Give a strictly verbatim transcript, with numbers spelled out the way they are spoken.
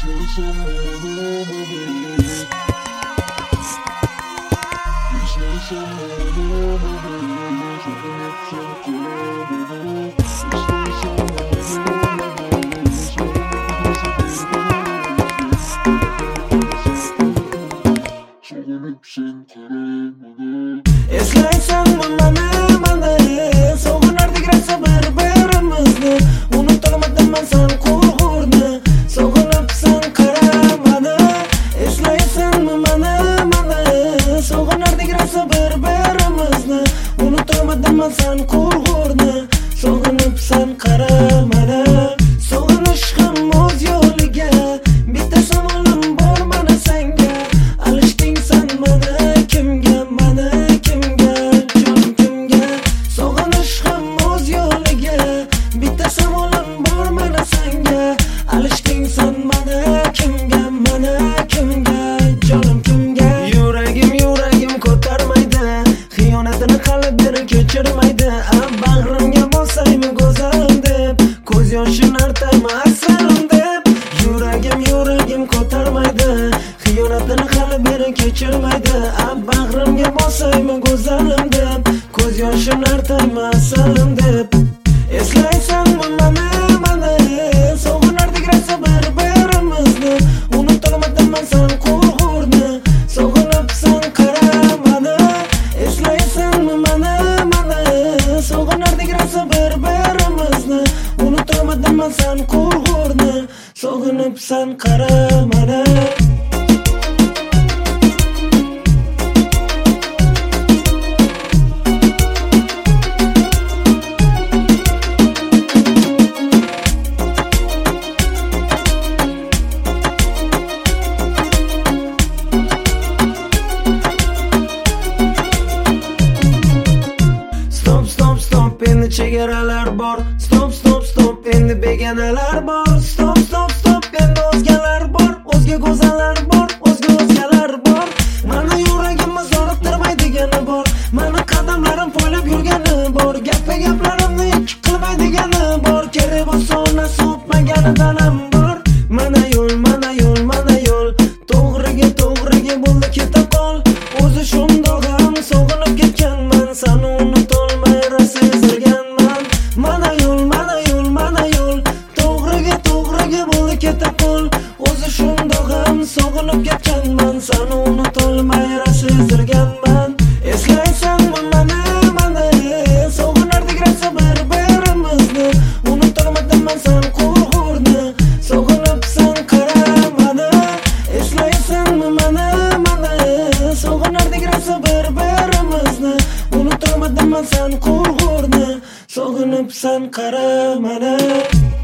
Eslaysanmi mani, mani sog'inardik rosa bir-birimizni. Unutolmadim sen qurg'urni, sog'inibsan qara mani. Eslaysanmi mani, mani sog'inardik rosa bir-birimizni. Unutolmadim sen qurg'urni, sog'inibsan qara mani. Sog'inish ham o'z yo'liga, bitta savolim bor mana senga. Alishding sen mani kimga, mani kimga, jon kimga? Sog'inish ham o'z yo'liga, bitta savolim bor mana senga. Alishding sen mani kimga, mani kimga, jonim kimga? Yuragim yuragim ko'tarmaydi, xiyonatini qalbini kechirmaydi. Bag'rimga bosaymi go'zalim deb, ko'z yoshini artaymi asalim deb. Yuragim yuragim ko'tarmaydi, xiyonatini qalbini kechirmaydi. Bag'rimga bosaymi go'zalim deb, ko'z yoshini artaymi asalim deb. Eslaysanmi mani, mani sog'inardik rosa bir-birimizni. Unutolmadim sen qurg'urni, sog'inibsan qara mani. Eslaysanmi mani, mani sog'inardik rosa bir-birimizni. Unutolmadim sen qurg'urni, sog'inibsan qara mani. Stop, stop, stop, endi chegaralar bor. Stop, stop, stop, endi begonalar bor. Stop, stop, stop, endi o'zgalar bor. O'zga go'zallar bor, o'zga o'zgalar bor. Mani yuragimni zo'riqtirmaydigani bor. Mani qadamlarim poylab yurgani bor. Gapga gaplarimni ikki qilmaydigani bor. Kerak bo'lsa ona so'pmaganidan ham bor. Mana yo'l, mana yo'l, mana yo'l, to'g'riga to'g'riga bo'ldi keta qol. O'zi shundoq ham sog'inib ketganman, seni unutolmay rosa ezilganman. Mana yo'l, mana yo'l, mana yo'l, to'g'riga to'g'riga bo'ldi keta qol. O'zi shundoq ham sog'inib ketganman, seni unutolmay rosa ezilganman. Eslaysanmi mani, mani sog'inardik rosa bir-birimizni. Unutolmadim sen qurg'urni, sog'inibsan qara mani. Eslaysanmi mani, mani sog'inardik rosa bir-birimizni. Unutolmadim sen qurg'urni, sog'inibsan qara mani.